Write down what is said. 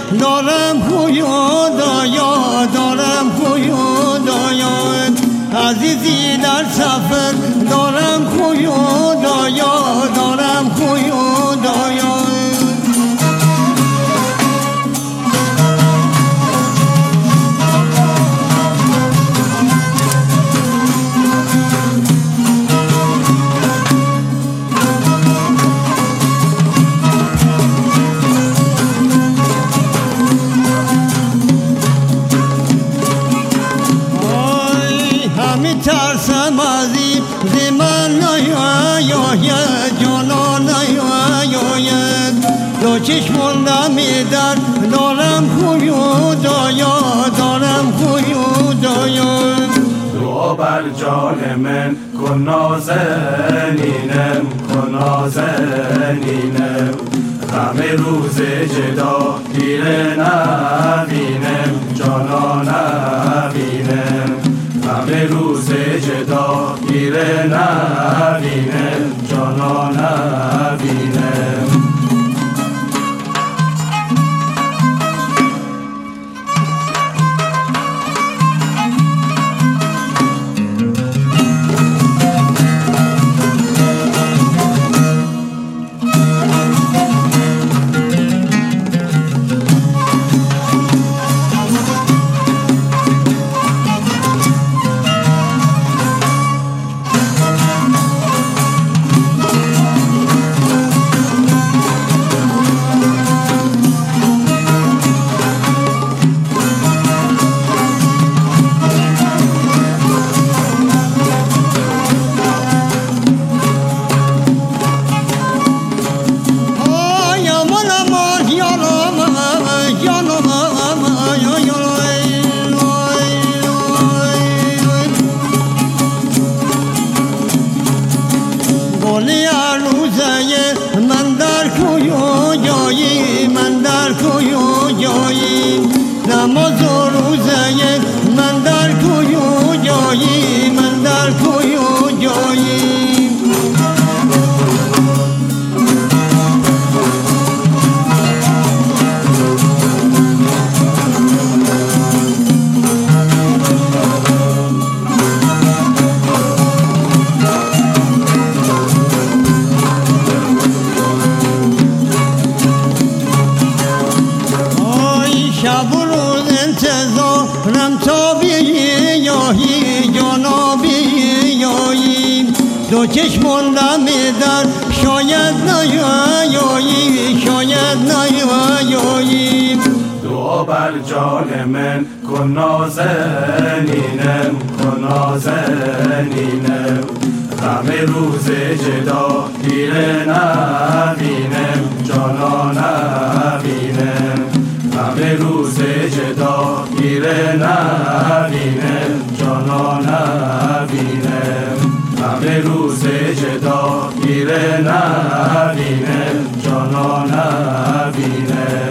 دارم خدایا دارم خدایا عزیزی در سفر دارم خدایا دارم خدایا ترسم از این زمان نیاید جانا نیاید دو چشمم در دارم خدایا دارم خدایا دعا بر جان من کن نازنینم کن نازنینم غم روز جدا دیره نبینم جانا نبینم غم روز جدا دیره نبینم جانا نبینم نماز و روزه من در کجایی من در کجایی شب و روز انتظارم تا بیایی جانا بیایی دو چشم در شاید نیایی شاید نیایی دعا بر جان من کن نازنینم کن نازنینم غم روز جدا دیره نبینم جانا نبینم غم روز جدا دیره نبینم جانا نبینم غم روز جدا دیره نبینم جانا نبینم